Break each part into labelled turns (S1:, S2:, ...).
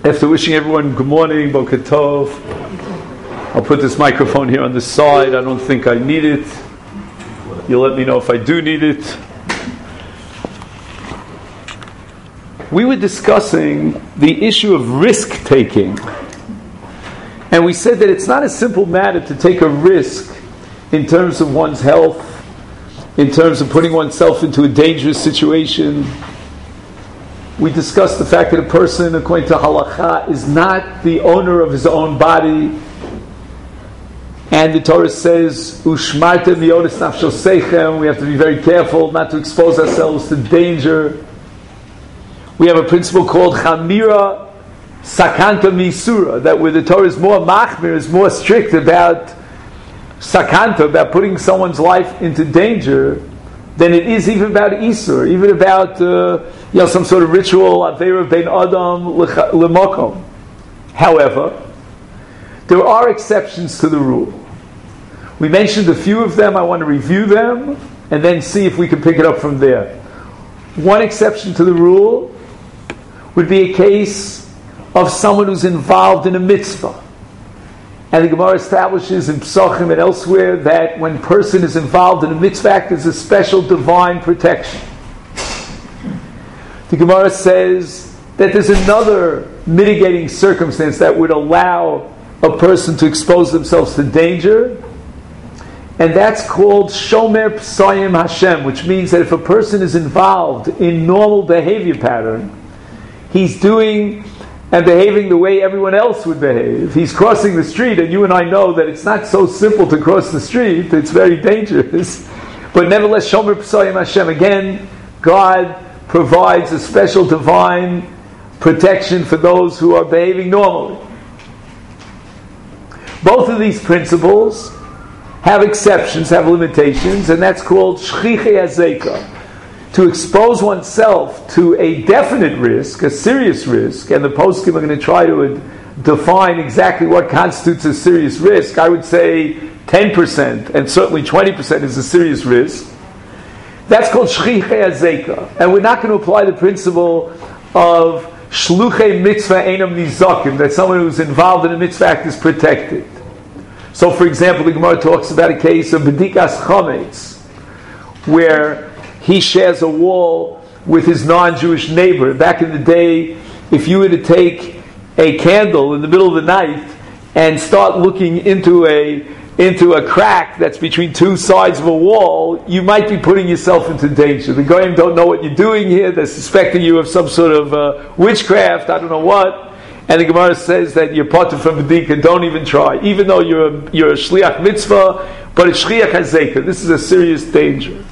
S1: After wishing everyone good morning, Boker Tov, I'll put this microphone here on the side. I don't think I need it. You'll let me know if I do need it. We were discussing the issue of risk-taking. And we said that it's not a simple matter to take a risk in terms of one's health, in terms of putting oneself into a dangerous situation. We discussed the fact that a person, according to halakha, is not the owner of his own body. And the Torah says, "Ushmartem mionis nafsho seichem." We have to be very careful not to expose ourselves to danger. We have a principle called chamira sakanta misura, that where the Torah is more machmir, is more strict about sakanta, about putting someone's life into danger, than it is even about isur, even about some sort of ritual avera ben adam lemokom. However, there are exceptions to the rule. We mentioned a few of them. I want to review them and then see if we can pick it up from there. One exception to the rule would be a case of someone who's involved in a mitzvah. And the Gemara establishes in Psachim and elsewhere that when a person is involved in a mitzvah act, there's a special divine protection. The Gemara says that there's another mitigating circumstance that would allow a person to expose themselves to danger, and that's called Shomer Psayim Hashem, which means that if a person is involved in normal behavior pattern, he's doing and behaving the way everyone else would behave. He's crossing the street, and you and I know that it's not so simple to cross the street. It's very dangerous. But nevertheless, Shomer Psayim Hashem, again, God provides a special divine protection for those who are behaving normally. Both of these principles have exceptions, have limitations, and that's called Shchichei Azeka. To expose oneself to a definite risk, a serious risk, and the poskim are going to try to define exactly what constitutes a serious risk. I would say 10%, and certainly 20% is a serious risk. That's called Shchichei Azeka. And we're not going to apply the principle of Shluchei Mitzvah Einam Nizakim, that someone who's involved in a mitzvah act is protected. So, for example, the Gemara talks about a case of Bedikas Chametz, where he shares a wall with his non-Jewish neighbor. Back in the day, if you were to take a candle in the middle of the night and start looking into a crack that's between two sides of a wall, you might be putting yourself into danger. The Goyim don't know what you're doing here. They're suspecting you of some sort of witchcraft, I don't know what. And the Gemara says that you're parted from Bedika, don't even try. Even though you're a Shliach Mitzvah, but it's Shliach HaZeka. This is a serious danger.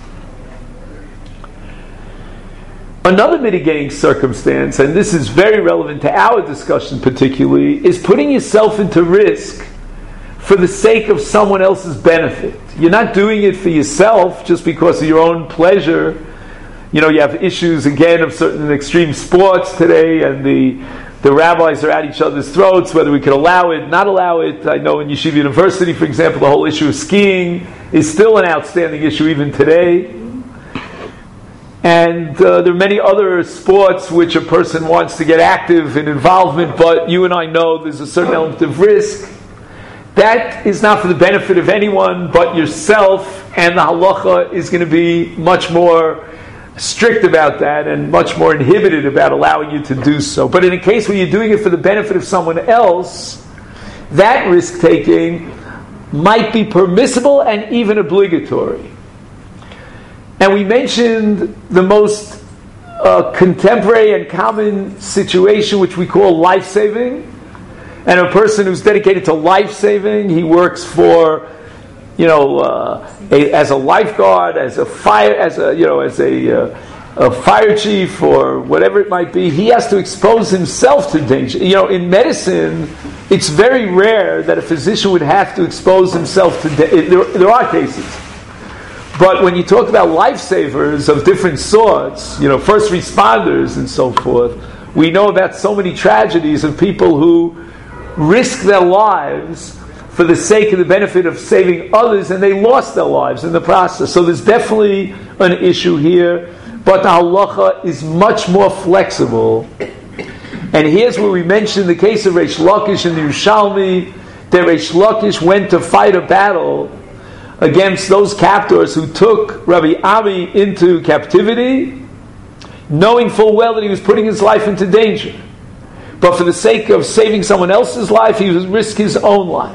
S1: Another mitigating circumstance, and this is very relevant to our discussion particularly, is putting yourself into risk for the sake of someone else's benefit. You're not doing it for yourself just because of your own pleasure. You know, you have issues, again, of certain extreme sports today, and the rabbis are at each other's throats, whether we could allow it, not allow it. I know in Yeshiva University, for example, the whole issue of skiing is still an outstanding issue even today. And there are many other sports which a person wants to get active in involvement, but you and I know there's a certain element of risk. That is not for the benefit of anyone but yourself, and the halacha is going to be much more strict about that and much more inhibited about allowing you to do so. But in a case where you're doing it for the benefit of someone else, that risk-taking might be permissible and even obligatory. And we mentioned the most contemporary and common situation, which we call life-saving. And a person who's dedicated to life-saving, he works for, as a lifeguard, as a fire chief, or whatever it might be. He has to expose himself to danger. In medicine, it's very rare that a physician would have to expose himself to danger. There are cases. But when you talk about lifesavers of different sorts, first responders and so forth, we know about so many tragedies of people who risk their lives for the sake of the benefit of saving others, and they lost their lives in the process. So there's definitely an issue here, but the halacha is much more flexible And here's where we mentioned the case of Reish Lakish in the Yerushalmi, that Reish Lakish went to fight a battle against those captors who took Rabbi Ami into captivity, knowing full well that he was putting his life into danger. But for the sake of saving someone else's life, he would risk his own life.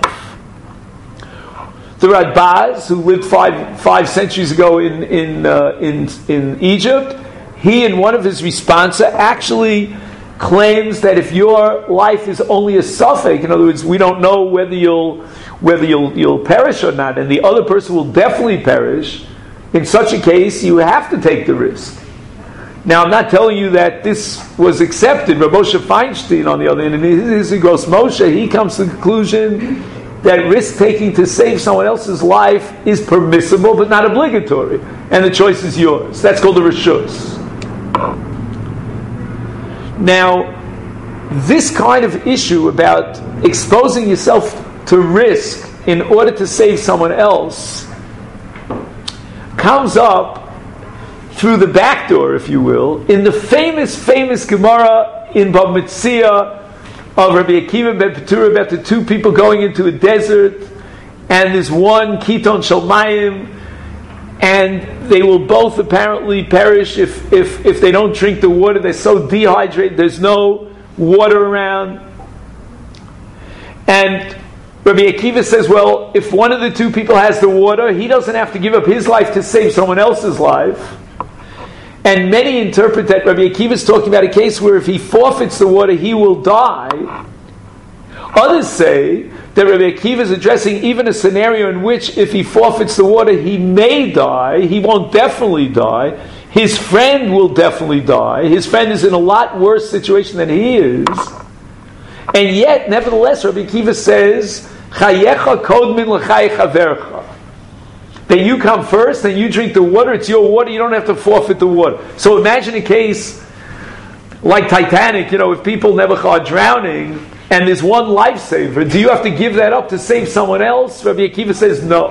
S1: The Radbaz, who lived five centuries ago in Egypt, he in one of his responsa actually claims that if your life is only a suffix, in other words, we don't know whether you'll perish or not, and the other person will definitely perish, in such a case you have to take the risk. Now, I'm not telling you that this was accepted. Rav Moshe Feinstein, on the other hand, in his Igros Moshe, he comes to the conclusion that risk-taking to save someone else's life is permissible but not obligatory, and the choice is yours. That's called the Rishus. Now, this kind of issue about exposing yourself to risk in order to save someone else comes up through the back door, if you will, in the famous Gemara in Bava Metzia of Rabbi Akiva ben Petura about the two people going into a desert, and there's one Kiton Shalmayim, and they will both apparently perish if they don't drink the water. They're so dehydrated, there's no water around. And Rabbi Akiva says, well, if one of the two people has the water, he doesn't have to give up his life to save someone else's life. And many interpret that Rabbi Akiva is talking about a case where if he forfeits the water, he will die. Others say that Rabbi Akiva is addressing even a scenario in which if he forfeits the water, he may die. He won't definitely die. His friend will definitely die. His friend is in a lot worse situation than he is. And yet, nevertheless, Rabbi Akiva says, Chayecha kodmin l'chai chavercha. That you come first and you drink the water, it's your water, you don't have to forfeit the water. So imagine a case like Titanic, if people never are drowning, and there's one lifesaver, do you have to give that up to save someone else? Rabbi Akiva says no.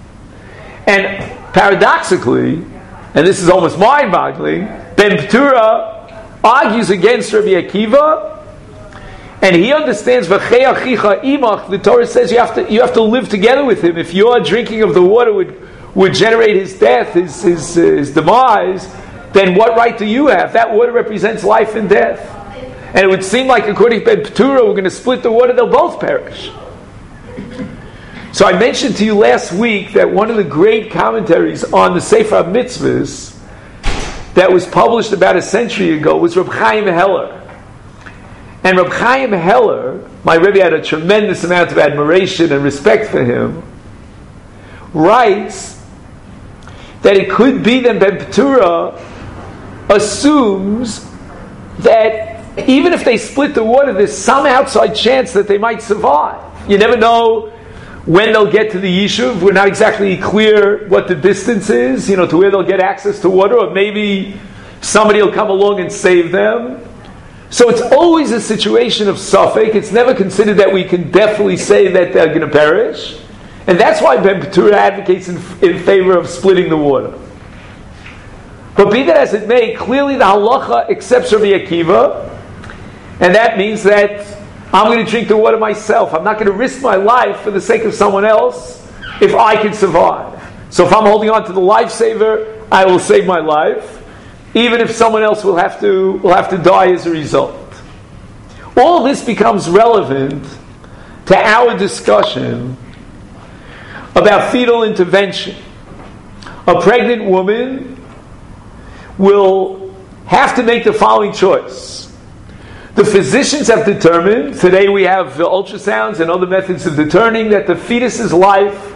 S1: And paradoxically, and this is almost mind-boggling, Ben Petura argues against Rabbi Akiva, and he understands v'chei achicha imach. The Torah says you have to live together with him. If your drinking of the water would generate his death, his demise, then what right do you have? That water represents life and death. And it would seem like, according to Ben Petura, we're going to split the water, they'll both perish. So I mentioned to you last week that one of the great commentaries on the Sefer HaMitzvahs that was published about a century ago was Reb Chaim Heller. And Reb Chaim Heller, my Rebbe had a tremendous amount of admiration and respect for him, writes that it could be that Ben Petura assumes that even if they split the water, there's some outside chance that they might survive. You never know when they'll get to the Yishuv. We're not exactly clear what the distance is, to where they'll get access to water, or maybe somebody will come along and save them. So it's always a situation of suffix. It's never considered that we can definitely say that they're going to perish. And that's why Ben Petura advocates in favor of splitting the water. But be that as it may, clearly the halacha accepts Rabbi Akiva, and that means that I'm going to drink the water myself. I'm not going to risk my life for the sake of someone else if I can survive. So if I'm holding on to the lifesaver, I will save my life, even if someone else will have to die as a result. All this becomes relevant to our discussion about fetal intervention. A pregnant woman will have to make the following choice. The physicians have determined, today we have ultrasounds and other methods of determining that the fetus's life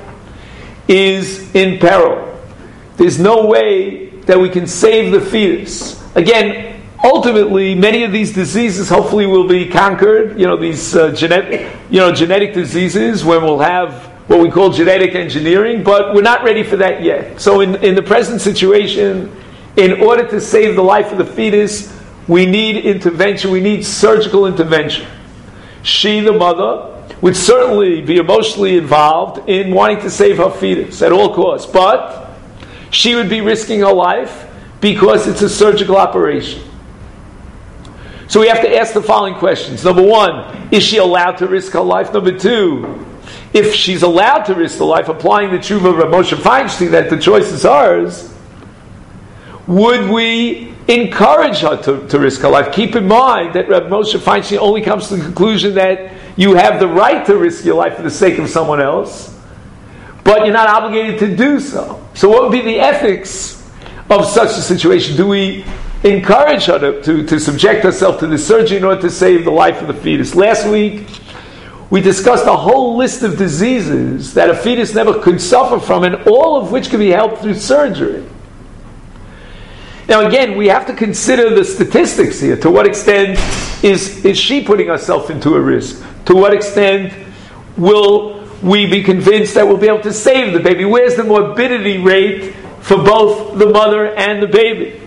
S1: is in peril. There's no way that we can save the fetus. Again, ultimately, many of these diseases hopefully will be conquered. These genetic diseases, when we'll have what we call genetic engineering, but we're not ready for that yet. So in the present situation, in order to save the life of the fetus, we need intervention, we need surgical intervention. She, the mother, would certainly be emotionally involved in wanting to save her fetus at all costs, but she would be risking her life because it's a surgical operation. So we have to ask the following questions. Number one, is she allowed to risk her life? Number two, if she's allowed to risk the life, applying the tshuva of Rav Moshe Feinstein that the choice is hers, would we encourage her to risk her life? Keep in mind that Rav Moshe Feinstein only comes to the conclusion that you have the right to risk your life for the sake of someone else, but you're not obligated to do so. So what would be the ethics of such a situation? Do we encourage her to subject herself to the surgery in order to save the life of the fetus? Last week, we discussed a whole list of diseases that a fetus never could suffer from, and all of which could be helped through surgery. Now again, we have to consider the statistics here. To what extent is she putting herself into a risk? To what extent will we be convinced that we'll be able to save the baby? Where's the morbidity rate for both the mother and the baby?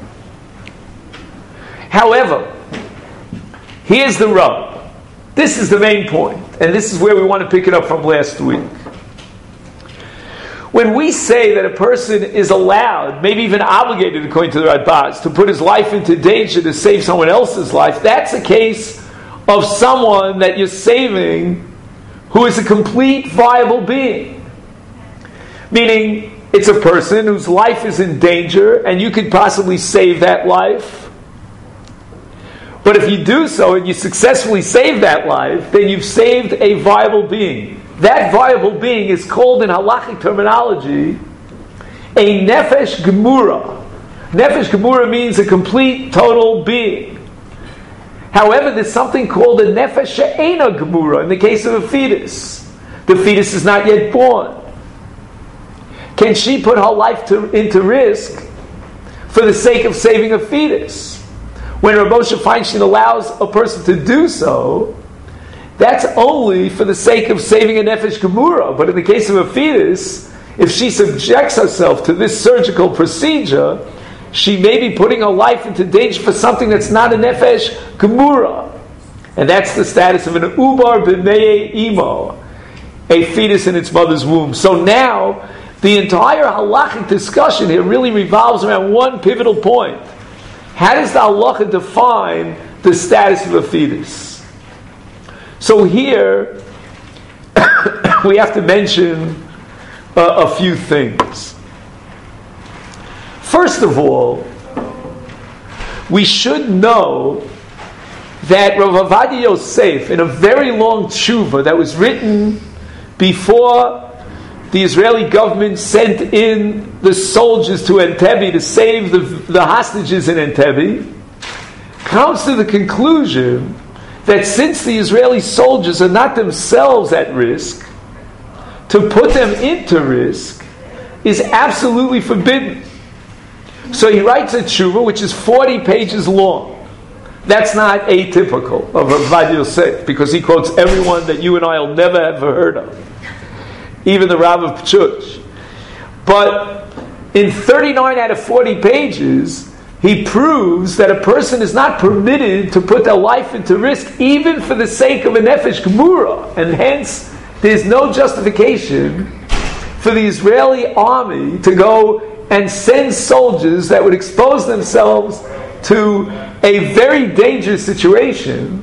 S1: However, here's the rub. This is the main point, and this is where we want to pick it up from last week. When we say that a person is allowed, maybe even obligated according to the Radbaz, to put his life into danger to save someone else's life, that's a case of someone that you're saving who is a complete viable being. Meaning, it's a person whose life is in danger and you could possibly save that life. But if you do so and you successfully save that life, then you've saved a viable being. That viable being is called in halachic terminology a nefesh gemura. Nefesh gemura means a complete, total being. However, there's something called a nefesh she'ena gemura in the case of a fetus. The fetus is not yet born. Can she put her life into risk for the sake of saving a fetus? When Rav Moshe Feinstein allows a person to do so, that's only for the sake of saving a nefesh gemura. But in the case of a fetus, if she subjects herself to this surgical procedure, she may be putting her life into danger for something that's not a nefesh gemura. And that's the status of an ubar b'mei imo, a fetus in its mother's womb. So now, the entire halachic discussion here really revolves around one pivotal point. How does the halacha define the status of a fetus? So here, we have to mention a few things. First of all, we should know that Rav Ovadia Yosef, in a very long tshuva that was written before the Israeli government sent in the soldiers to Entebbe to save the hostages in Entebbe, comes to the conclusion that since the Israeli soldiers are not themselves at risk, to put them into risk is absolutely forbidden. So he writes a tshuva which is 40 pages long. That's not atypical of Rav Ovadia Yosef, because he quotes everyone that you and I will never have heard of, even the Rav of Pchuch. But in 39 out of 40 pages, he proves that a person is not permitted to put their life into risk even for the sake of a nefesh gemura, and hence there's no justification for the Israeli army to go and send soldiers that would expose themselves to a very dangerous situation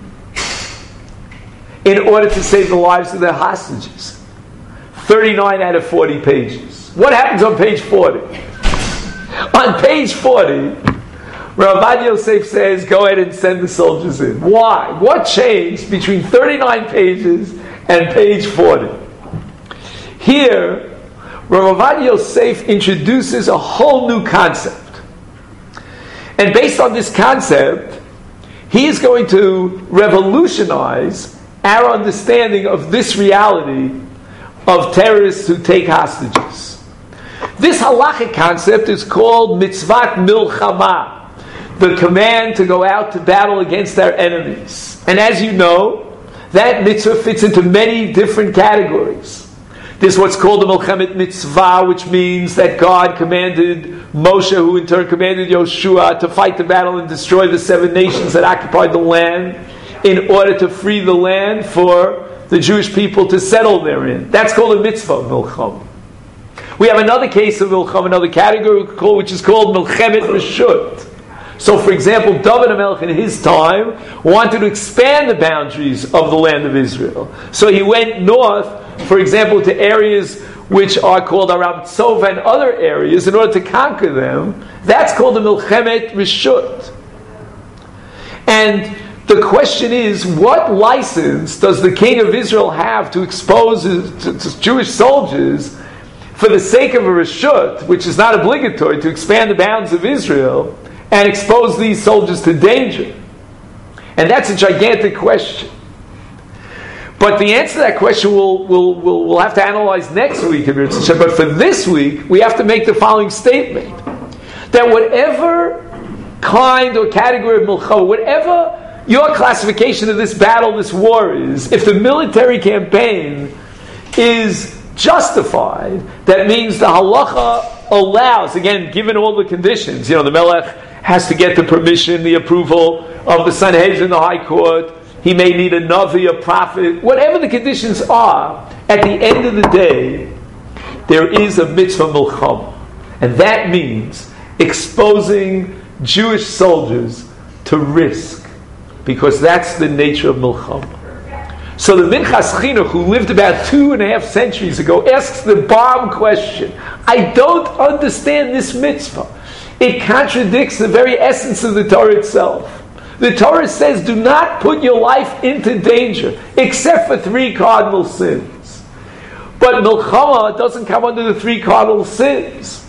S1: in order to save the lives of their hostages. 39 out of 40 pages. What happens on page 40? On page 40, Rav Ovadia Yosef says, go ahead and send the soldiers in. Why? What changed between 39 pages and page 40? Here, Rav Ovadia Yosef introduces a whole new concept. And based on this concept, he is going to revolutionize our understanding of this reality of terrorists who take hostages. This halachic concept is called mitzvat milchama, the command to go out to battle against our enemies. And as you know, that mitzvah fits into many different categories. There's what's called the Milchemet Mitzvah, which means that God commanded Moshe, who in turn commanded Yoshua, to fight the battle and destroy the 7 nations that occupied the land in order to free the land for the Jewish people to settle therein. That's called a mitzvah of Milcham. We have another case of Milcham, another category which is called Milchemet Reshut. So, for example, David HaMelech in his time wanted to expand the boundaries of the land of Israel. So he went north, for example, to areas which are called Aram Tzov and other areas in order to conquer them. That's called the Milchemet Rishut. And the question is, what license does the king of Israel have to expose to Jewish soldiers for the sake of a Rishut, which is not obligatory, to expand the bounds of Israel and expose these soldiers to danger? And that's a gigantic question. But the answer to that question we'll have to analyze next week. But for this week, we have to make the following statement. That whatever kind or category of milchama, whatever your classification of this battle, this war is, if the military campaign is justified, that means the halacha allows, again, given all the conditions, the melech has to get the permission, the approval of the Sanhedrin, the High Court, he may need a navi, a prophet, whatever the conditions are, at the end of the day, there is a mitzvah milchama. And that means exposing Jewish soldiers to risk, because that's the nature of milchama. So the Minchas Chinuch, who lived about 2.5 centuries ago, asks the bomb question. I don't understand this mitzvah. It contradicts the very essence of the Torah itself. The Torah says, do not put your life into danger, except for 3 cardinal sins. But milchama doesn't come under the 3 cardinal sins.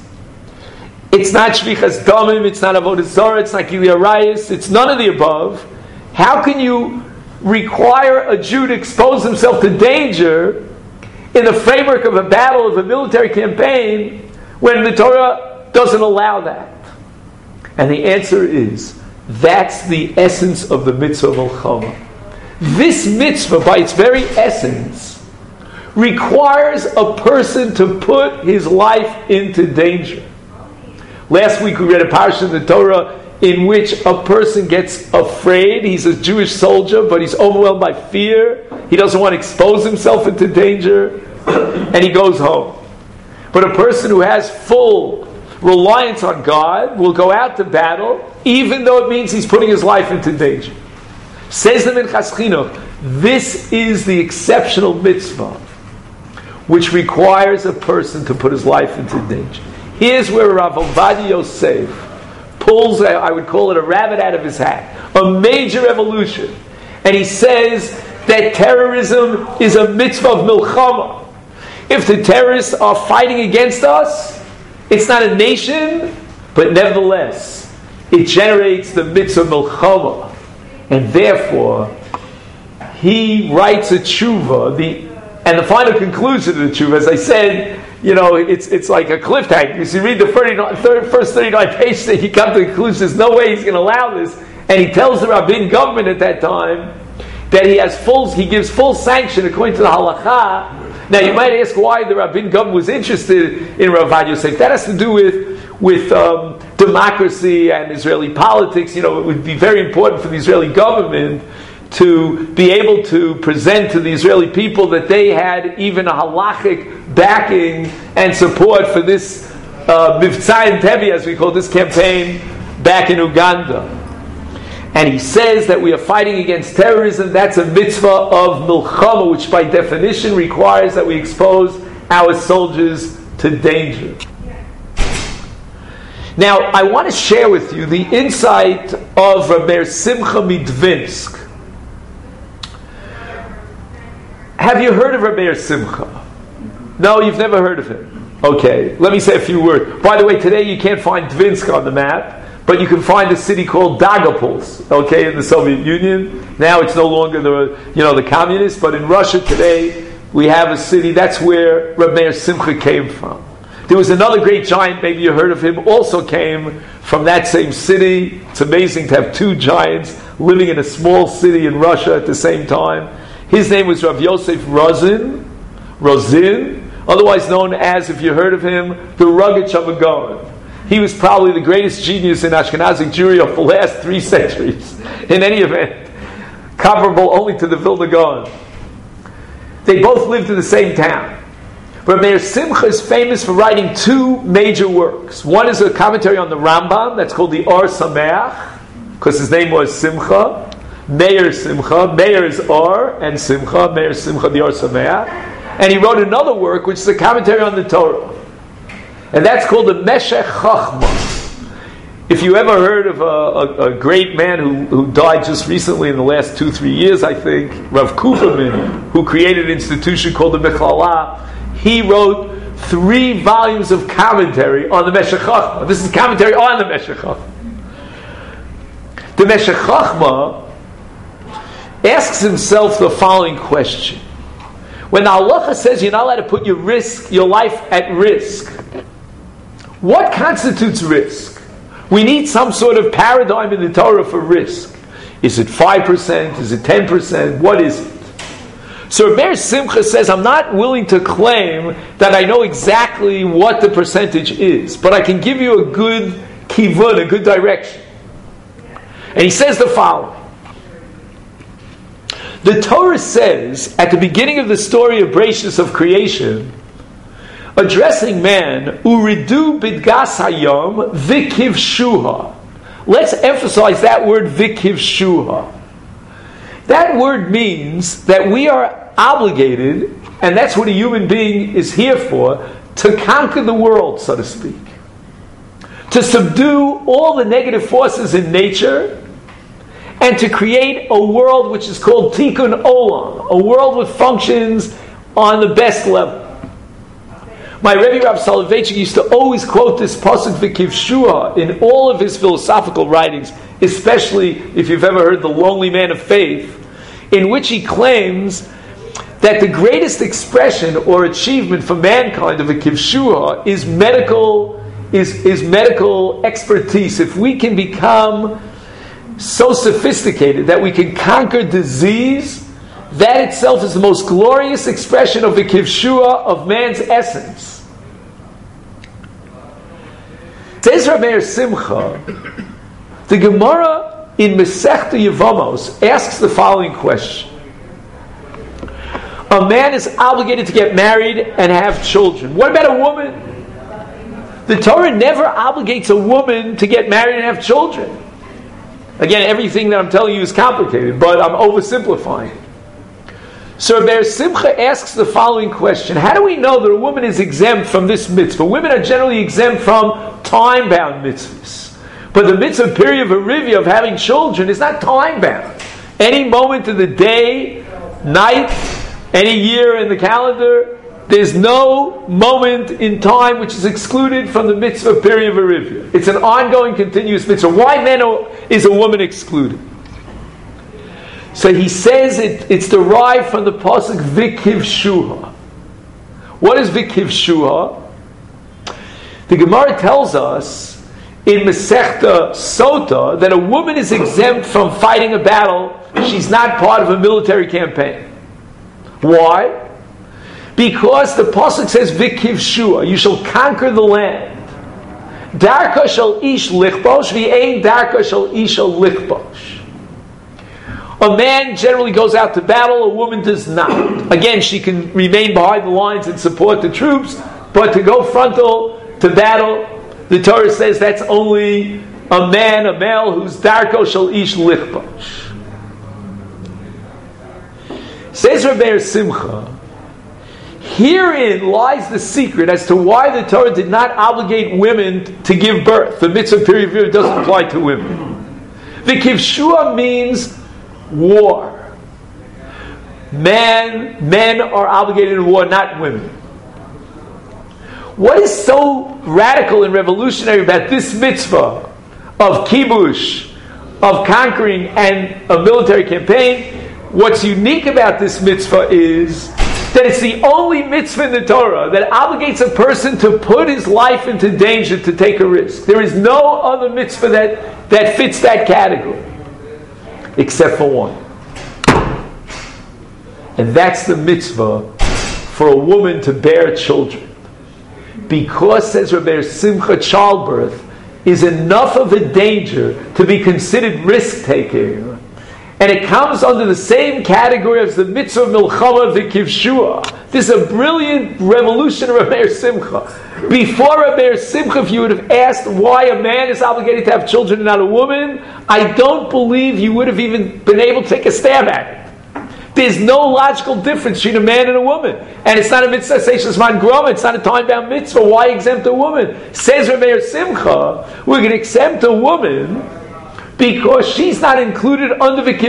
S1: It's not shvichas damim, it's not avodah zarah, it's not gilui arayos, it's none of the above. How can you require a Jew to expose himself to danger in the framework of a battle, of a military campaign, when the Torah doesn't allow that? And the answer is, that's the essence of the mitzvah milchama. This mitzvah, by its very essence, requires a person to put his life into danger. Last week we read a parsha in the Torah in which a person gets afraid. He's a Jewish soldier, but he's overwhelmed by fear. He doesn't want to expose himself into danger, and he goes home. But a person who has full reliance on God will go out to battle, even though it means he's putting his life into danger. Says the Minchas Chinuch, this is the exceptional mitzvah which requires a person to put his life into danger. Here's where Rav Ovadia Yosef pulls, I would call it a rabbit out of his hat, a major evolution. And he says that terrorism is a mitzvah of milchama. If the terrorists are fighting against us, it's not a nation, but nevertheless, it generates the mitzvah milchama. And therefore, he writes a tshuva, and the final conclusion of the tshuva, as I said, it's like a cliffhanger. You read the first 39 pages, and you come to the conclusion, there's no way he's going to allow this. And he tells the rabbin government at that time that he gives full sanction according to the halacha. Now you might ask why the rabbin government was interested in Rav Ovadia Yosef. That has to do with democracy and Israeli politics. It would be very important for the Israeli government to be able to present to the Israeli people that they had even a halachic backing and support for this Mivtza Entebbe, as we call this campaign, back in Uganda. And he says that we are fighting against terrorism. That's a mitzvah of milchama, which by definition requires that we expose our soldiers to danger. Now, I want to share with you the insight of Rabbi Simcha Midvinsk. Have you heard of Rabbi Simcha? No, you've never heard of him. Okay, let me say a few words. By the way, today you can't find Dvinsk on the map, but you can find a city called Dagopolsk, okay, in the Soviet Union. Now it's no longer the communists, but in Russia today we have a city. That's where Rabbi Simcha came from. There was another great giant, maybe you heard of him, also came from that same city. It's amazing to have 2 giants living in a small city in Russia at the same time. His name was Rav Yosef Rozin, otherwise known as, if you heard of him, the Rogatchover Gaon. He was probably the greatest genius in Ashkenazic Jewry of the last 3 centuries. In any event, comparable only to the Vilna Gaon. They both lived in the same town. Rabbi Meir Simcha is famous for writing two major works. One is a commentary on the Rambam that's called the Or Sameach, because his name was Simcha. Meir Simcha. Meir is Or, and Simcha. Meir Simcha, the Or Sameach. And he wrote another work, which is a commentary on the Torah. And that's called the Meshech Chachma. If you ever heard of a great man who died just recently in the last 2-3 years, I think, Rav Kuperman, who created an institution called the Mechlala, he wrote 3 volumes of commentary on the Meshech Chachma. This is commentary on the Meshech Chachma. The Meshech Chachma asks himself the following question. When the halacha says you're not allowed to put your life at risk, what constitutes risk? We need some sort of paradigm in the Torah for risk. Is it 5%? Is it 10%? What is it? So Meir Simcha says, I'm not willing to claim that I know exactly what the percentage is, but I can give you a good kivun, a good direction. And he says the following. The Torah says, at the beginning of the story of Bereshis of creation, addressing man, Uridu bidgas hayom vikivshuha. Let's emphasize that word vikivshuha. That word means that we are obligated, and that's what a human being is here for, to conquer the world, so to speak. To subdue all the negative forces in nature, and to create a world which is called Tikkun Olam, a world which functions on the best level. My Rebbe Rav Soloveitchik used to always quote this pasuk v'kivshua in all of his philosophical writings, especially if you've ever heard The Lonely Man of Faith, in which he claims that the greatest expression or achievement for mankind of a kivshua is medical expertise. If we can become so sophisticated that we can conquer disease, that itself is the most glorious expression of the kivshua of man's essence. Says Rabbi Meir Simcha, the Gemara in Masechta Yevamos asks the following question. A man is obligated to get married and have children. What about a woman? The Torah never obligates a woman to get married and have children. Again, everything that I'm telling you is complicated, but I'm oversimplifying. So Rabbi Simcha asks the following question. How do we know that a woman is exempt from this mitzvah? Women are generally exempt from time-bound mitzvahs. But the mitzvah period of Arivia, of having children, is not time-bound. Any moment of the day, night, any year in the calendar, there's no moment in time which is excluded from the mitzvah period of Arivia. It's an ongoing, continuous mitzvah. Why then is a woman excluded? So he says it's derived from the pasuk Vikivshuha. What is Vikivshuha? The Gemara tells us in Masechta Sota that a woman is exempt from fighting a battle. She's not part of a military campaign. Why? Because the pasuk says Vikivshuha, you shall conquer the land. Darka shall ish lichbosh, v'ein darka shall isha lichbosh. A man generally goes out to battle, a woman does not. Again, she can remain behind the lines and support the troops, but to go frontal to battle, the Torah says that's only a male who's darko shall ish lichbosh. Says Rabbi Meir Simcha, herein lies the secret as to why the Torah did not obligate women to give birth. The mitzvah period doesn't apply to women. The kivshua means war. Men are obligated in war, not women. What is so radical and revolutionary about this mitzvah of kibush, of conquering and a military campaign? What's unique about this mitzvah is that it's the only mitzvah in the Torah that obligates a person to put his life into danger to take a risk. There is no other mitzvah that fits that category, except for one. And that's the mitzvah for a woman to bear children. Because, says Rabbi Simcha, childbirth is enough of a danger to be considered risk-taking. And it comes under the same category as the mitzvah milchama v'kivshua. This is a brilliant revolution of Rabbi Simcha. Before Rabbi Simcha, if you would have asked why a man is obligated to have children and not a woman, I don't believe you would have even been able to take a stab at it. There's no logical difference between a man and a woman. And it's not a mitzvah, seishas groma, it's not a time-bound mitzvah. Why exempt a woman? Says Rabbi Simcha, we're going to exempt a woman because she's not included under the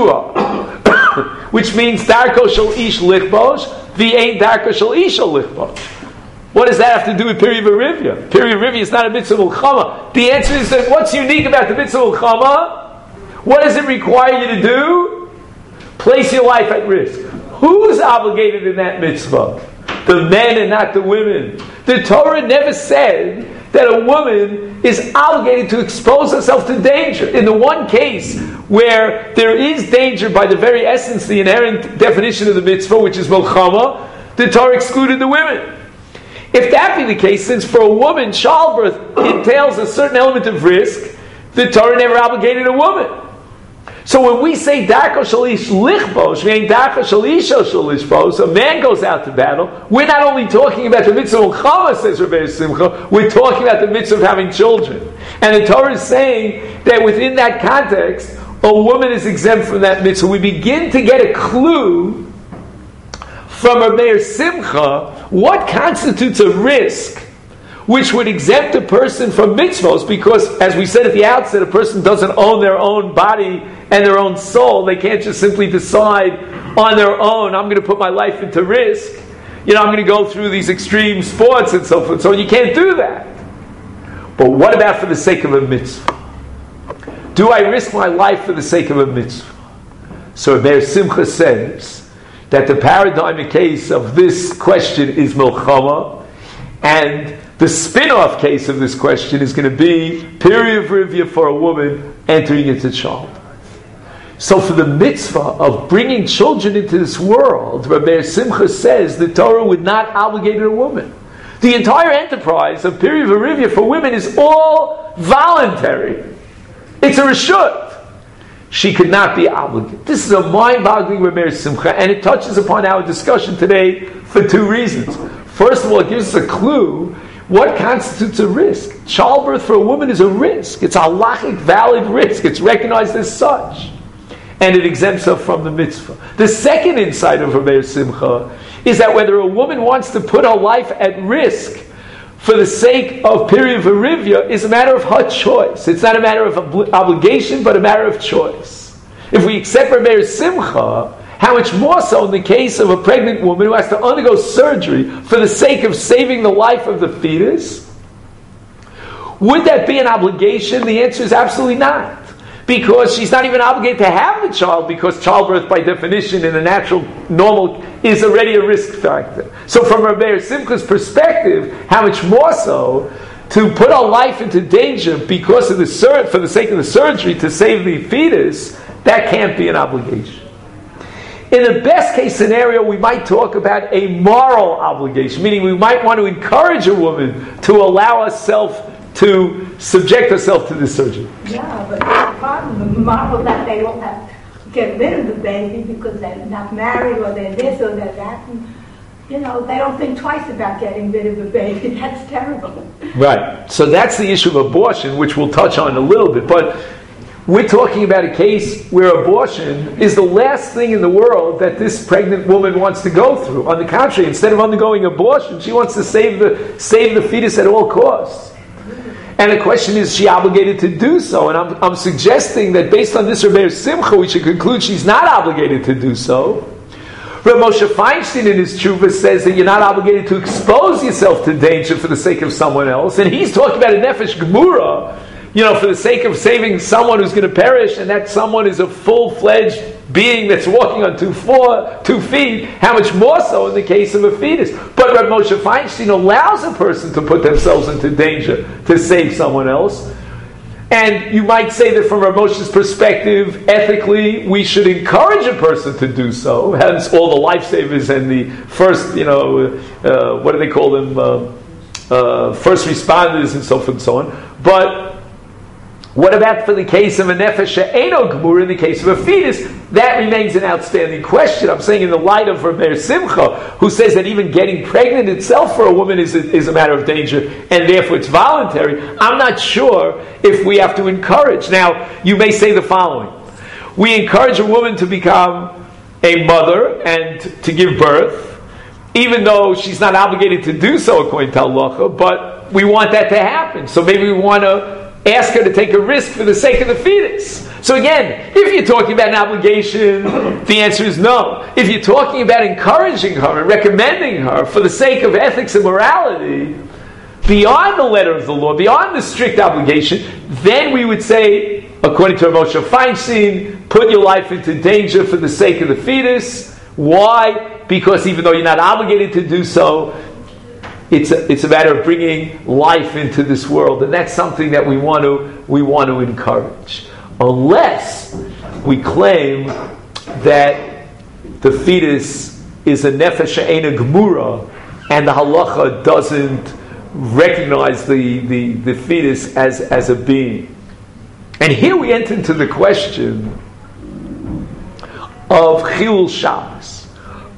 S1: kivshua, which means darko shel ish lichbosh, v'ein darko shel isha lichbosh. What does that have to do with Piri V'Rivya? Piri V'Rivya is not a mitzvah milchama. The answer is that what's unique about the mitzvah milchama? What does it require you to do? Place your life at risk. Who's obligated in that mitzvah? The men and not the women. The Torah never said that a woman is obligated to expose herself to danger. In the one case where there is danger by the very essence, the inherent definition of the mitzvah, which is milchama, the Torah excluded the women. If that be the case, since for a woman childbirth entails a certain element of risk, the Torah never obligated a woman. So when we say darko shalish lichbosh, meaning darko shalisha shalishbosh, a man goes out to battle, we're not only talking about the mitzvah milchama, says Rabbi Simcha, we're talking about the mitzvah of having children. And the Torah is saying that within that context, a woman is exempt from that mitzvah. We begin to get a clue from Rabbi Simcha what constitutes a risk which would exempt a person from mitzvahs, because, as we said at the outset, a person doesn't own their own body and their own soul. They can't just simply decide on their own, I'm going to put my life into risk. I'm going to go through these extreme sports and so forth. So you can't do that. But what about for the sake of a mitzvah? Do I risk my life for the sake of a mitzvah? So Rabbi Simcha says that the paradigmic case of this question is milchama, and the spin-off case of this question is going to be Piri V'Rivya for a woman entering into childbirth. So for the mitzvah of bringing children into this world, Rabbi Simcha says the Torah would not obligate a woman. The entire enterprise of Piri V'Rivya for women is all voluntary. It's a reshut. She could not be obligated. This is a mind-boggling Rabbi Simcha, and it touches upon our discussion today for two reasons. First of all, it gives us a clue what constitutes a risk. Childbirth for a woman is a risk. It's a halachic valid risk. It's recognized as such. And it exempts her from the mitzvah. The second insight of Rabbi Simcha is that whether a woman wants to put her life at risk for the sake of Piri V'Rivya is a matter of her choice. It's not a matter of obligation, but a matter of choice. If we accept Rabbi Simcha, how much more so in the case of a pregnant woman who has to undergo surgery for the sake of saving the life of the fetus? Would that be an obligation? The answer is absolutely not. Because she's not even obligated to have the child, because childbirth by definition in a natural, normal, is already a risk factor. So from Rabbi Simcha's perspective, how much more so to put her life into danger because of for the sake of the surgery to save the fetus, that can't be an obligation. In the best case scenario, we might talk about a moral obligation, meaning we might want to encourage a woman to allow herself to subject herself to this surgery.
S2: Yeah, but the problem, the moral that they won't have to get rid of the baby because they're not married or they're this or they're that. And, they don't think twice about getting rid of the baby. That's terrible.
S1: Right. So that's the issue of abortion, which we'll touch on a little bit. But we're talking about a case where abortion is the last thing in the world that this pregnant woman wants to go through. On the contrary, instead of undergoing abortion, she wants to save the fetus at all costs. And the question is she obligated to do so? And I'm suggesting that based on this Rabbi Simcha, we should conclude she's not obligated to do so. Rav Moshe Feinstein in his tshuva says that you're not obligated to expose yourself to danger for the sake of someone else. And he's talking about a nefesh gemura, for the sake of saving someone who's going to perish, and that someone is a full-fledged being that's walking on 2 feet, how much more so in the case of a fetus. But Rav Moshe Feinstein allows a person to put themselves into danger to save someone else. And you might say that from Rav Moshe's perspective, ethically, we should encourage a person to do so, hence all the lifesavers and the first, what do they call them, first responders and so forth and so on. But What about for the case of a nefesh she'eino gemura, in the case of a fetus? That remains an outstanding question. I'm saying in the light of Rebbe Simcha, who says that even getting pregnant itself for a woman is a matter of danger, and therefore it's voluntary, I'm not sure if we have to encourage. Now, you may say the following. We encourage a woman to become a mother and to give birth, even though she's not obligated to do so according to halacha, but we want that to happen. So maybe we want to ask her to take a risk for the sake of the fetus. So again, if you're talking about an obligation, the answer is no. If you're talking about encouraging her and recommending her for the sake of ethics and morality, beyond the letter of the law, beyond the strict obligation, then we would say, according to Moshe Feinstein, put your life into danger for the sake of the fetus. Why? Because even though you're not obligated to do so, it's a matter of bringing life into this world, and that's something that we want to encourage. Unless we claim that the fetus is a nefesh she'eina gemura, and the halacha doesn't recognize the fetus as a being. And here we enter into the question of Chilul Shabbos.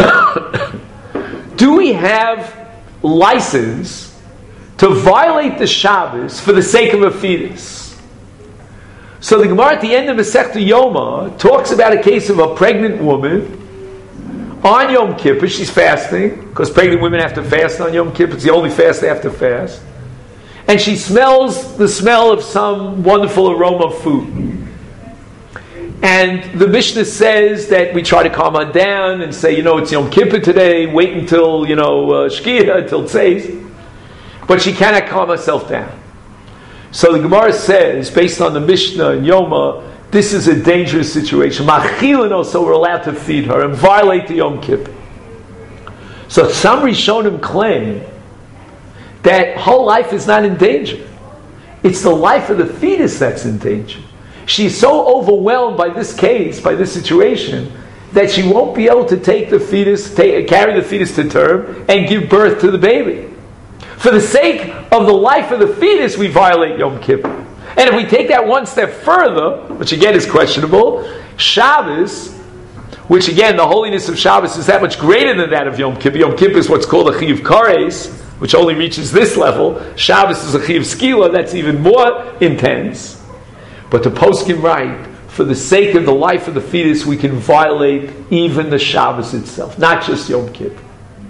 S1: Do we have license to violate the Shabbos for the sake of a fetus? So the Gemara at the end of Masechta Yoma talks about a case of a pregnant woman on Yom Kippur. She's fasting, because pregnant women have to fast on Yom Kippur. It's the only fast they have to fast. And she smells the smell of some wonderful aroma of food. And the Mishnah says that we try to calm her down and say, it's Yom Kippur today, wait until, Shkia, until Tzeis. But she cannot calm herself down. So the Gemara says, based on the Mishnah and Yoma, this is a dangerous situation. Machilin, so we're allowed to feed her and violate the Yom Kippur. So some Rishonim claim that her life is not in danger. It's the life of the fetus that's in danger. She's so overwhelmed by this case, by this situation, that she won't be able to take the fetus, carry the fetus to term, and give birth to the baby. For the sake of the life of the fetus, we violate Yom Kippur. And if we take that one step further, which again is questionable, Shabbos, which again, the holiness of Shabbos is that much greater than that of Yom Kippur. Yom Kippur is what's called a Chiyuv Kares, which only reaches this level. Shabbos is a Chiyuv Skila, that's even more intense. But the poskim write, for the sake of the life of the fetus, we can violate even the Shabbos itself, not just Yom Kippur.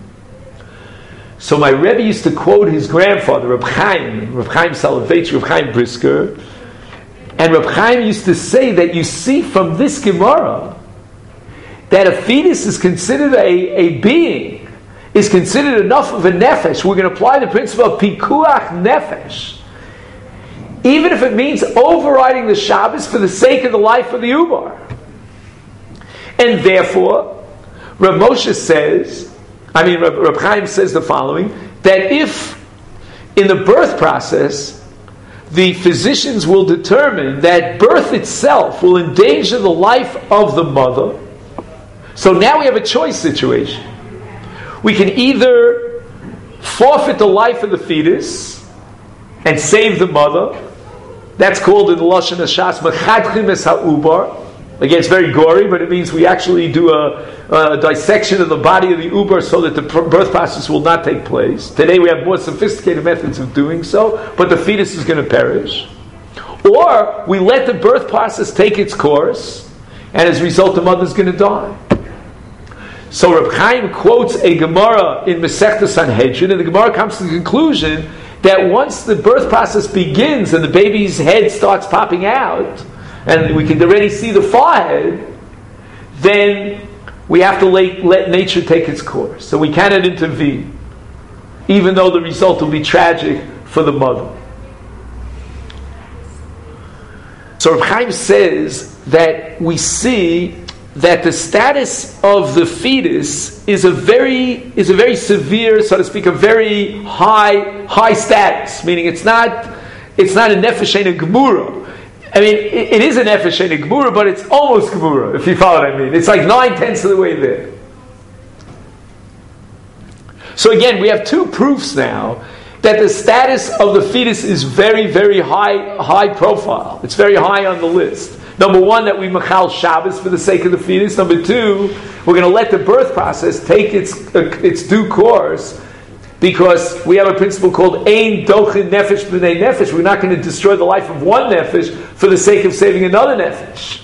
S1: So my Rebbe used to quote his grandfather, Reb Chaim Soloveitch, Reb Chaim Brisker, and Reb Chaim used to say that you see from this Gemara that a fetus is considered a being, is considered enough of a nefesh. We're going to apply the principle of pikuach nefesh, even if it means overriding the Shabbos for the sake of the life of the Ubar. And therefore, Reb Chaim says the following, that if in the birth process, the physicians will determine that birth itself will endanger the life of the mother, so now we have a choice situation. We can either forfeit the life of the fetus and save the mother. That's called in the Lashon HaShas Mechadchim es ha'ubar. Again, it's very gory, but it means we actually do a dissection of the body of the uber so that the birth process will not take place. Today we have more sophisticated methods of doing so, but the fetus is going to perish. Or we let the birth process take its course, and as a result the mother is going to die. So Reb Chaim quotes a Gemara in Masechta Sanhedrin, and the Gemara comes to the conclusion that once the birth process begins and the baby's head starts popping out, and we can already see the forehead, then we have to let nature take its course. So we cannot intervene, even though the result will be tragic for the mother. So Reb Chaim says that we see that the status of the fetus is a very severe, so to speak, a very high status. Meaning it's not a nefesh she'eina gemura. I mean, it is an nefesh she'eina gemura, but it's almost gemura, if you follow what I mean. It's like 9/10 of the way there. So again, we have two proofs now that the status of the fetus is very, very high profile. It's very high on the list. Number one, that we machal Shabbos for the sake of the fetus. Number two, we're going to let the birth process take its due course, because we have a principle called Ein Dochin Nefesh B'nei Nefesh. We're not going to destroy the life of one nefesh for the sake of saving another nefesh.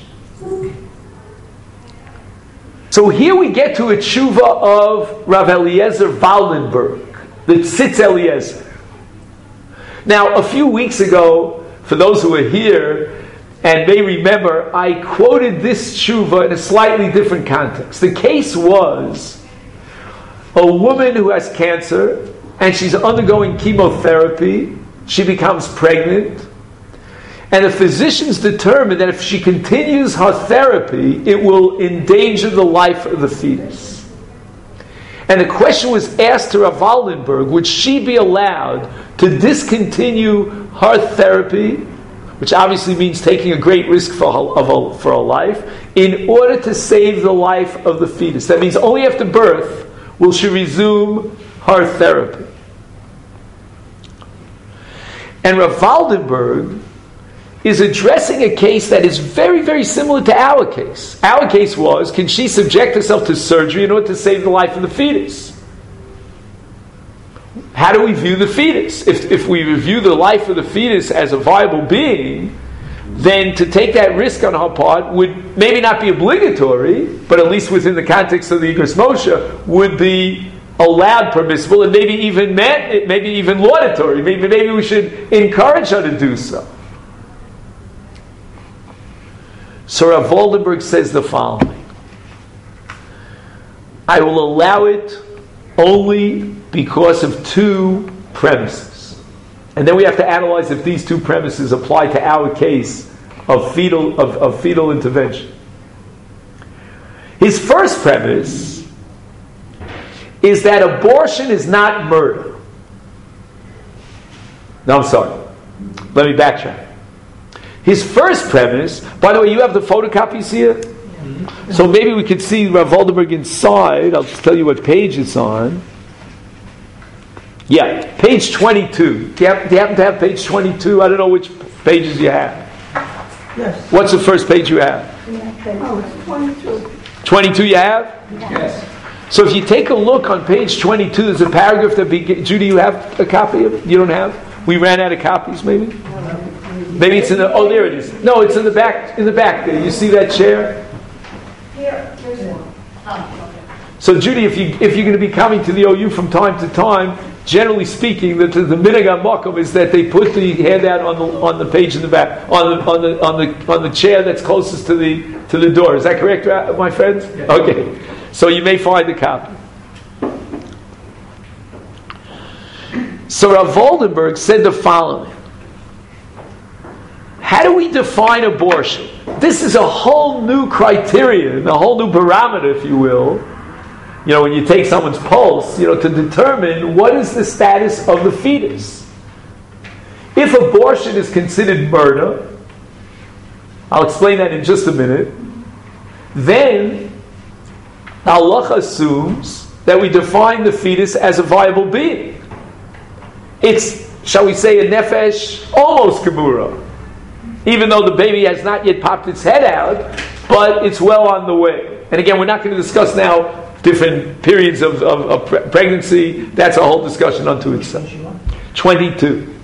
S1: So here we get to a tshuva of Rav Eliezer Waldenberg, the Tzitz Eliezer. Now, a few weeks ago, for those who are here and may remember, I quoted this tshuva in a slightly different context. The case was a woman who has cancer and she's undergoing chemotherapy. She becomes pregnant, and the physicians determine that if she continues her therapy, it will endanger the life of the fetus. And the question was asked to Rav Waldenberg, would she be allowed to discontinue her therapy, which obviously means taking a great risk for her life, in order to save the life of the fetus? That means only after birth will she resume her therapy. And Rav Waldenberg is addressing a case that is very, very similar to our case. Our case was, can she subject herself to surgery in order to save the life of the fetus? How do we view the fetus? If we review the life of the fetus as a viable being, then to take that risk on her part would maybe not be obligatory, but at least within the context of the Igros Moshe, would be allowed, permissible, and maybe even laudatory. Maybe we should encourage her to do so. So Rav Waldenberg says the following: I will allow it only because of two premises. And then we have to analyze if these two premises apply to our case of fetal intervention. His first premise is that abortion is not murder. No, I'm sorry. Let me backtrack. His first premise, by the way, you have the photocopies here? So maybe we could see Rav Waldenberg inside. I'll tell you what page it's on. Yeah, page 22. Do you happen to have page 22? I don't know which pages you have.
S3: Yes.
S1: What's the first page you have?
S2: Oh, it's 22.
S1: 22 you have?
S3: Yes.
S1: So if you take a look on page 22, there's a paragraph that begins. Judy, you have a copy of it? You don't have? We ran out of copies, maybe? Maybe it's in the, oh, there it is. No, it's in the back there. You see that chair?
S2: Here, there's one. Oh, okay.
S1: So Judy, if you're going to be coming to the OU from time to time, generally speaking, the minhag hamakom is that they put the handout on the page in the back, on the chair that's closest to the door. Is that correct, my friends? Yes. Okay. So you may find a copy. So Rav Waldenberg said the following: how do we define abortion? This is a whole new criterion, a whole new barometer, if you will. You know, when you take someone's pulse, to determine what is the status of the fetus. If abortion is considered murder, I'll explain that in just a minute, then Allah assumes that we define the fetus as a viable being. It's, shall we say, a nefesh almost gemura, even though the baby has not yet popped its head out, but it's well on the way. And again, we're not going to discuss now different periods of pregnancy. That's a whole discussion unto itself. 22.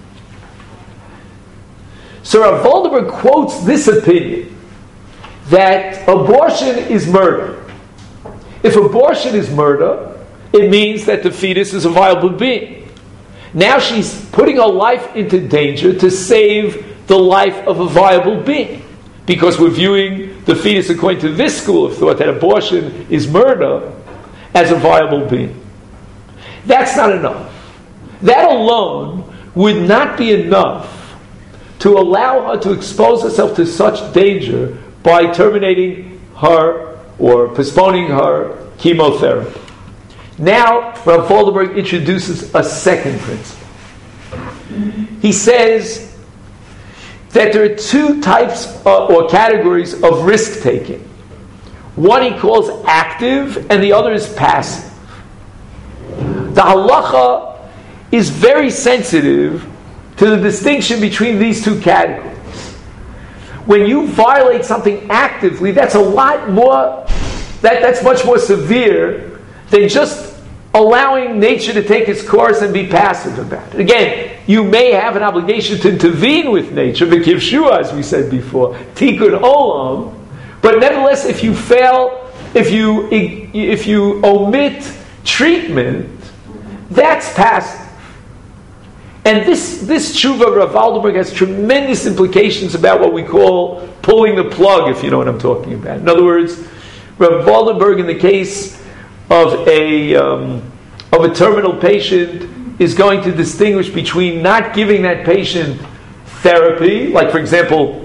S1: So Rav Waldenberg quotes this opinion, that abortion is murder. If abortion is murder, it means that the fetus is a viable being. Now she's putting her life into danger to save the life of a viable being, because we're viewing the fetus, according to this school of thought, that abortion is murder, as a viable being. That's not enough. That alone would not be enough to allow her to expose herself to such danger by terminating her or postponing her chemotherapy. Now, Rav Waldenberg introduces a second principle. He says that there are two types or categories of risk-taking. One he calls active, and the other is passive. The halacha is very sensitive to the distinction between these two categories. When you violate something actively, that's a lot more, that's much more severe than just allowing nature to take its course and be passive about it. Again, you may have an obligation to intervene with nature, v'kivshua, as we said before, tikkun olam, but nevertheless, if you fail, if you omit treatment, that's passive. And this tshuva of Rav Waldenberg has tremendous implications about what we call pulling the plug, if you know what I'm talking about. In other words, Rav Waldenberg, in the case of a terminal patient, is going to distinguish between not giving that patient therapy, like for example,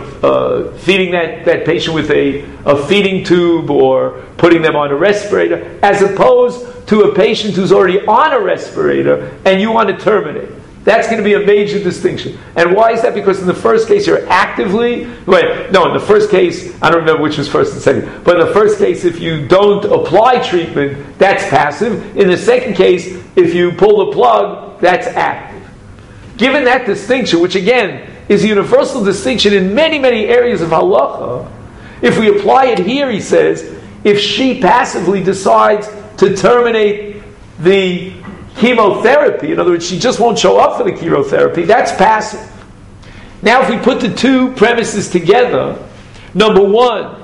S1: feeding that patient with a feeding tube or putting them on a respirator, as opposed to a patient who's already on a respirator and you want to terminate. That's going to be a major distinction. And why is that? Because in the first case, you're actively... in the first case, I don't remember which was first and second, but in the first case, if you don't apply treatment, that's passive. In the second case, if you pull the plug, that's active. Given that distinction, which again is a universal distinction in many, many areas of halacha, if we apply it here, he says, if she passively decides to terminate the chemotherapy, in other words, she just won't show up for the chemotherapy, that's passive. Now, if we put the two premises together, number one,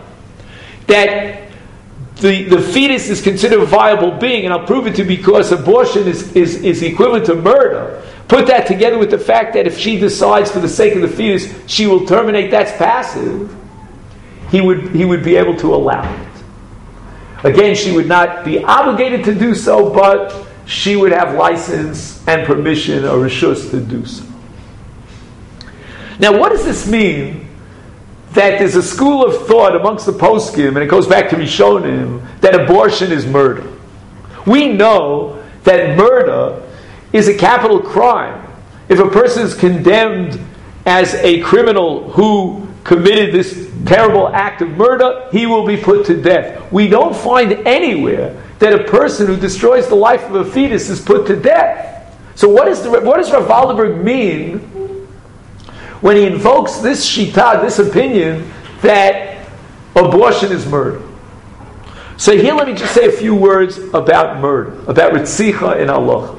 S1: that the fetus is considered a viable being, and I'll prove it to you because abortion is equivalent to murder. Put that together with the fact that if she decides for the sake of the fetus she will terminate, that's passive, he would be able to allow it. Again, she would not be obligated to do so, but she would have license and permission or reshus to do so. Now, what does this mean? That there's a school of thought amongst the poskim, and it goes back to Rishonim, that abortion is murder. We know that murder is a capital crime. If a person is condemned as a criminal who committed this terrible act of murder, he will be put to death. We don't find anywhere that a person who destroys the life of a fetus is put to death. So what does Rav Waldenberg mean when he invokes this shita, this opinion, that abortion is murder? So here let me just say a few words about murder, about ritzicha in halacha.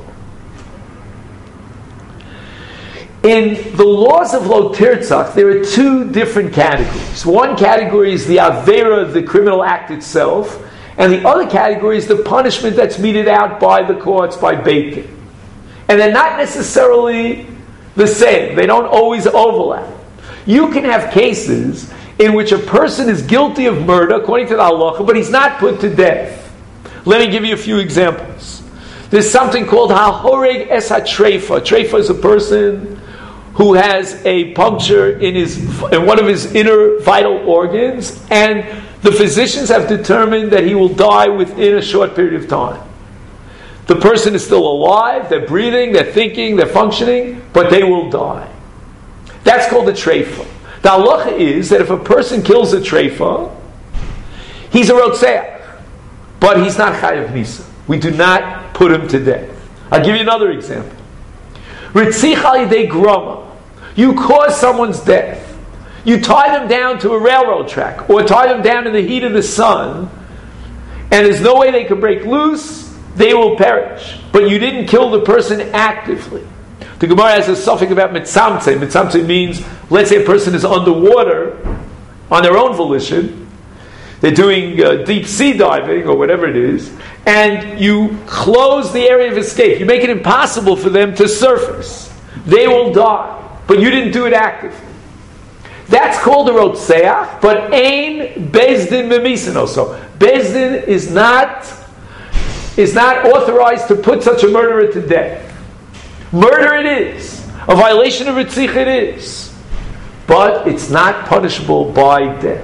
S1: In the laws of Lo Tirtzach, there are two different categories. One category is the avera, the criminal act itself, and the other category is the punishment that's meted out by the courts, by Beit Din. And they're not necessarily the same. They don't always overlap. You can have cases in which a person is guilty of murder, according to the halacha, but he's not put to death. Let me give you a few examples. There's something called ha'horeg es ha'treifa. Treifa is a person who has a puncture in one of his inner vital organs, and the physicians have determined that he will die within a short period of time. The person is still alive, they're breathing, they're thinking, they're functioning, but they will die. That's called a treifa. The halacha is that if a person kills a treifa, he's a rotzeach, but he's not chayav nisa. We do not put him to death. I'll give you another example. Ritzicha alidei grama. You cause someone's death. You tie them down to a railroad track, or tie them down in the heat of the sun, and there's no way they can break loose, they will perish. But you didn't kill the person actively. The Gemara has a suffix about mitzamtzeh. Mitzamtzeh means, let's say a person is underwater on their own volition, they're doing deep sea diving, or whatever it is, and you close the area of escape. You make it impossible for them to surface. They will die. But you didn't do it actively. That's called a rotzeach, but ein bezdin memisen also. Bezdin is not authorized to put such a murderer to death. Murder it is. A violation of ritzich it is. But it's not punishable by death.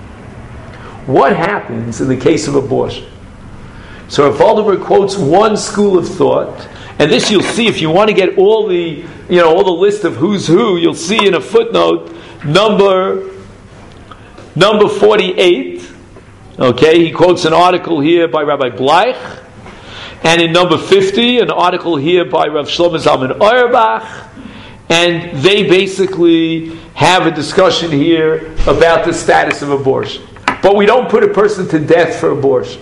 S1: What happens in the case of abortion? So Rav Waldenberg quotes one school of thought, and this you'll see if you want to get all the list of who's who. You'll see in a footnote number 48. Okay, he quotes an article here by Rabbi Bleich, And in number 50, an article here by Rav Shlomo Zalman Auerbach, and they basically have a discussion here about the status of abortion. But we don't put a person to death for abortion.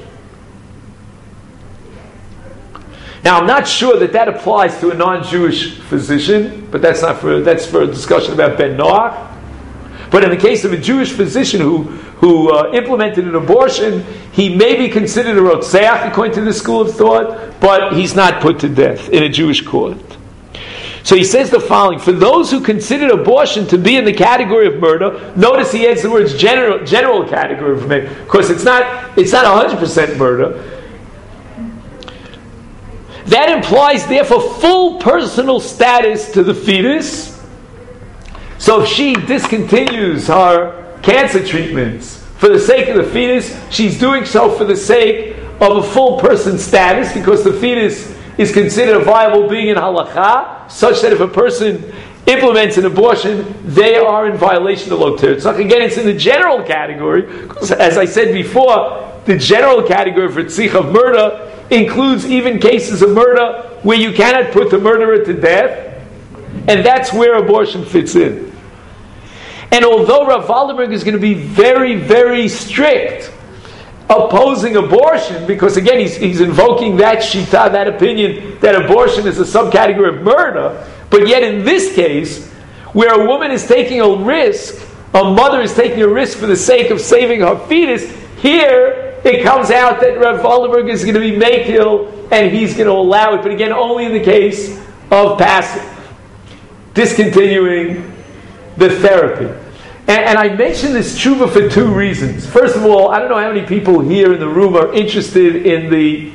S1: Now, I'm not sure that applies to a non-Jewish physician, but that's for a discussion about Ben Noach. But in the case of a Jewish physician who implemented an abortion, he may be considered a rotzeach according to this school of thought, but he's not put to death in a Jewish court. So he says the following: for those who consider abortion to be in the category of murder, notice he adds the words general category of murder. Of course, it's not 100% murder. That implies, therefore, full personal status to the fetus. So if she discontinues her cancer treatments for the sake of the fetus, she's doing so for the sake of a full person status, because the fetus is considered a viable being in halakha, such that if a person implements an abortion, they are in violation of lo tirtzach. So again, it's in the general category, because as I said before, the general category for tzich of murder includes even cases of murder where you cannot put the murderer to death, and that's where abortion fits in. And although Rav Waldenberg is going to be very, very strict opposing abortion, because again he's invoking that shita, that opinion that abortion is a subcategory of murder, but yet in this case, where a woman is taking a risk, a mother is taking a risk for the sake of saving her fetus, here it comes out that Rav Waldenberg is going to be makil and he's going to allow it, but again only in the case of passive, discontinuing the therapy. And I mention this tshuva for two reasons. First of all, I don't know how many people here in the room are interested in the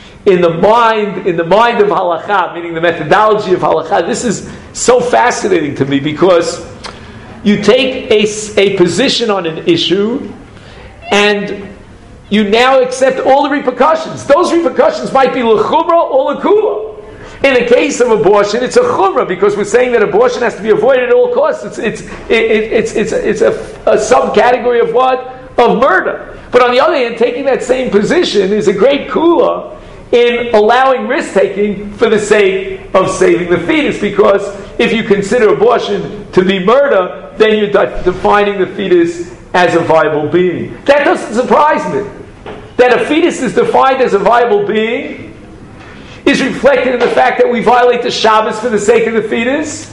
S1: mind of halakha, meaning the methodology of halakha. This is so fascinating to me, because you take a position on an issue and you now accept all the repercussions. Those repercussions might be l'chumra or l'kula. In the case of abortion, it's a chumrah, because we're saying that abortion has to be avoided at all costs. It's a subcategory of what? Of murder. But on the other hand, taking that same position is a great kula in allowing risk-taking for the sake of saving the fetus, because if you consider abortion to be murder, then you're defining the fetus as a viable being. That doesn't surprise me. That a fetus is defined as a viable being is reflected in the fact that we violate the Shabbos for the sake of the fetus,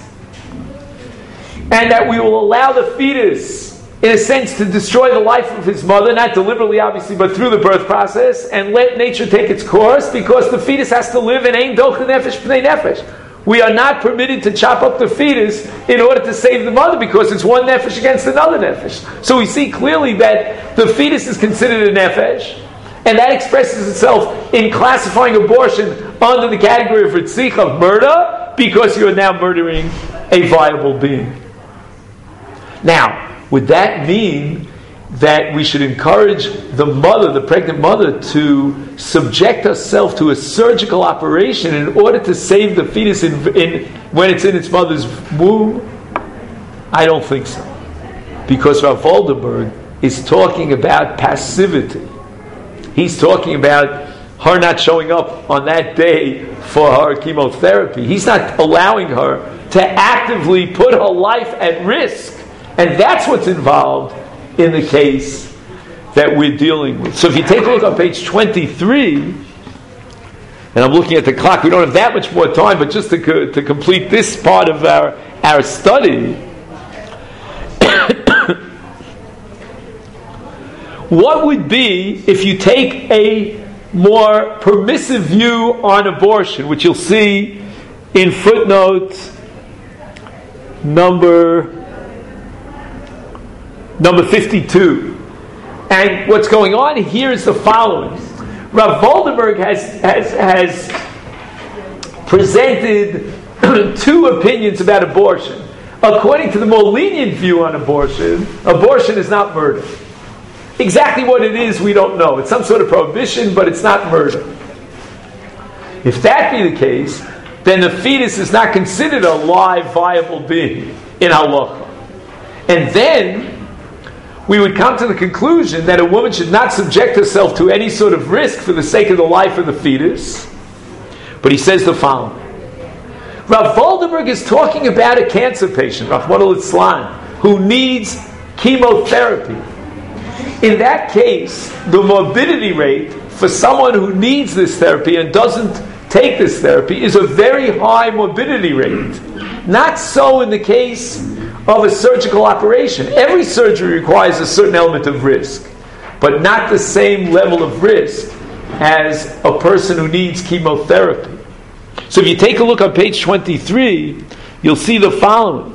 S1: and that we will allow the fetus, in a sense, to destroy the life of his mother, not deliberately, obviously, but through the birth process, and let nature take its course, because the fetus has to live in ein docha nefesh pnei nefesh. We are not permitted to chop up the fetus in order to save the mother, because it's one nefesh against another nefesh. So we see clearly that the fetus is considered a nefesh, and that expresses itself in classifying abortion under the category of ritzich, of murder, because you are now murdering a viable being. Now, would that mean that we should encourage the mother, the pregnant mother, to subject herself to a surgical operation in order to save the fetus when it's in its mother's womb? I don't think so. Because Rav Waldenberg is talking about passivity. He's talking about her not showing up on that day for her chemotherapy. He's not allowing her to actively put her life at risk. And that's what's involved in the case that we're dealing with. So if you take a look on page 23, and I'm looking at the clock, we don't have that much more time, but just to complete this part of our study, what would be if you take a more permissive view on abortion, which you'll see in footnote number 52. And what's going on here is the following. Rav Waldenberg has presented two opinions about abortion. According to the more lenient view on abortion is not murder. Exactly what it is, we don't know. It's some sort of prohibition, but it's not murder. If that be the case, then the fetus is not considered a live, viable being in halacha. And then we would come to the conclusion that a woman should not subject herself to any sort of risk for the sake of the life of the fetus. But he says the following. Rav Waldenberg is talking about a cancer patient, Rahman al-Islam, who needs chemotherapy. In that case, the morbidity rate for someone who needs this therapy and doesn't take this therapy is a very high morbidity rate. Not so in the case of a surgical operation. Every surgery requires a certain element of risk, but not the same level of risk as a person who needs chemotherapy. So if you take a look on page 23, you'll see the following.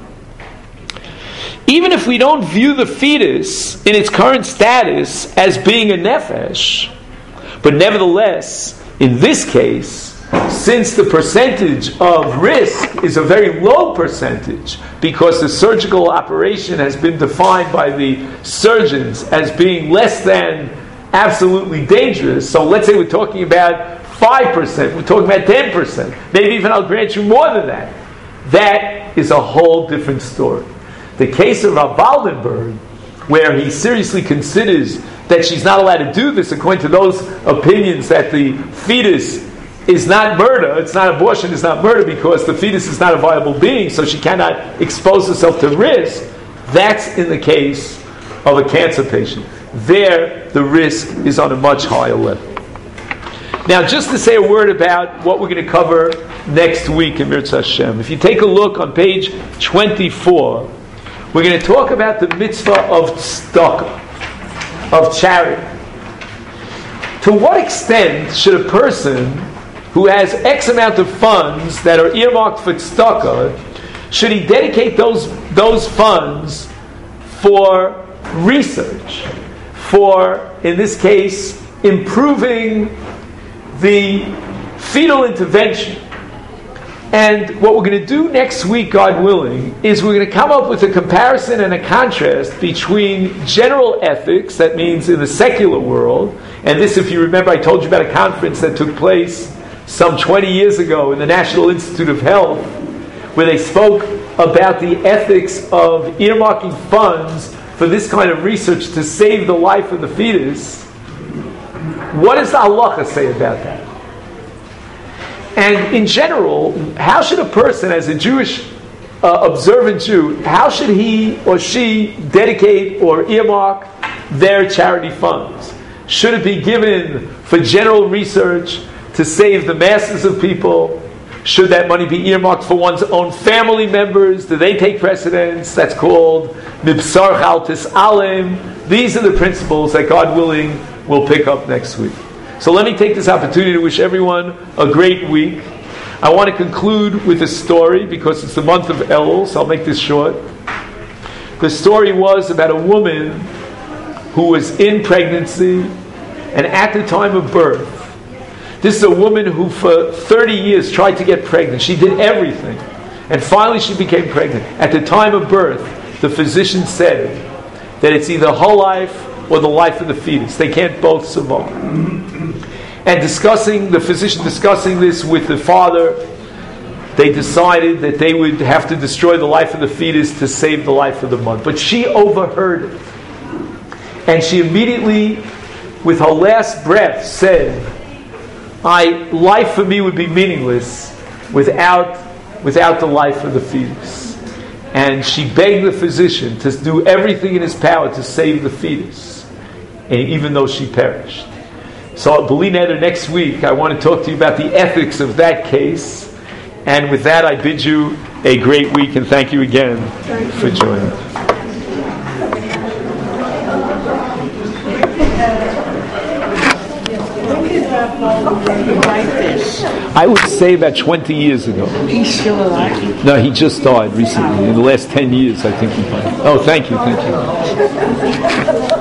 S1: Even if we don't view the fetus in its current status as being a nefesh, but nevertheless, in this case, since the percentage of risk is a very low percentage, because the surgical operation has been defined by the surgeons as being less than absolutely dangerous, so let's say we're talking about 5%, we're talking about 10%, maybe even I'll grant you more than that. That is a whole different story. The case of Rav Waldenberg, where he seriously considers that she's not allowed to do this according to those opinions that the fetus is not murder, it's not abortion, it's not murder because the fetus is not a viable being, so she cannot expose herself to risk. That's in the case of a cancer patient. There, the risk is on a much higher level. Now, just to say a word about what we're going to cover next week in Mirza Hashem. If you take a look on page 24, we're going to talk about the mitzvah of tzedakah, of charity. To what extent should a person who has X amount of funds that are earmarked for tzedakah, should he dedicate those funds for research, for, in this case, improving the fetal intervention? And what we're going to do next week, God willing, is we're going to come up with a comparison and a contrast between general ethics, that means in the secular world, and this, if you remember, I told you about a conference that took place some 20 years ago in the National Institute of Health, where they spoke about the ethics of earmarking funds for this kind of research to save the life of the fetus. What does the halacha say about that? And in general, how should a person, as a Jewish observant Jew, how should he or she dedicate or earmark their charity funds? Should it be given for general research to save the masses of people? Should that money be earmarked for one's own family members? Do they take precedence? That's called Mibsar Chal Tis'alem. These are the principles that, God willing, we'll pick up next week. So let me take this opportunity to wish everyone a great week. I want to conclude with a story because it's the month of Elul, so I'll make this short. The story was about a woman who was in pregnancy and at the time of birth. This is a woman who for 30 years tried to get pregnant. She did everything. And finally she became pregnant. At the time of birth, the physician said that it's either her life or the life of the fetus. They can't both survive. And the physician discussing this with the father, they decided that they would have to destroy the life of the fetus to save the life of the mother. But she overheard it. And she immediately, with her last breath, said, life for me would be meaningless without the life of the fetus. And she begged the physician to do everything in his power to save the fetus, and even though she perished. So, B'li Neder, next week I want to talk to you about the ethics of that case. And with that, I bid you a great week, and thank you again for joining. I would say about 20 years ago.
S3: He's still alive?
S1: No, he just died recently. In the last 10 years, I think he died. Oh, thank you.